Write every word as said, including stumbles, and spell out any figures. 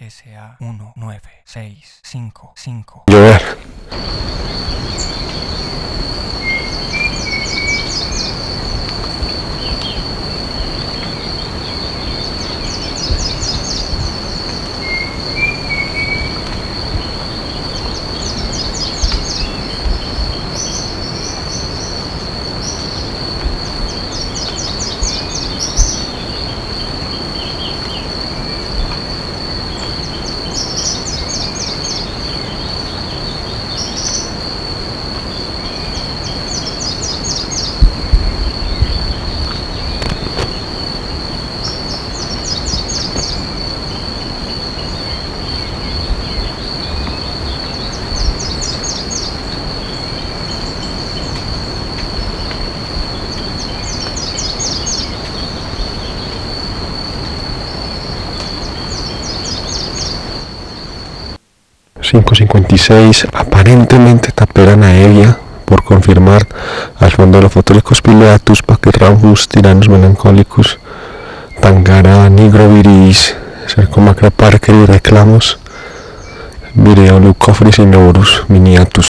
S A uno nueve seis cinco cinco. Llover. cinco cincuenta y seis, aparentemente taperan a Evia, por confirmar, al fondo de los fotólicos Pileatus, Pachyrhynchus, Tyrannus melancholicus, Tangara, Nigroviridis, Cercomacra parker y reclamos, Vireoleucophorus inodorus, Miniatus.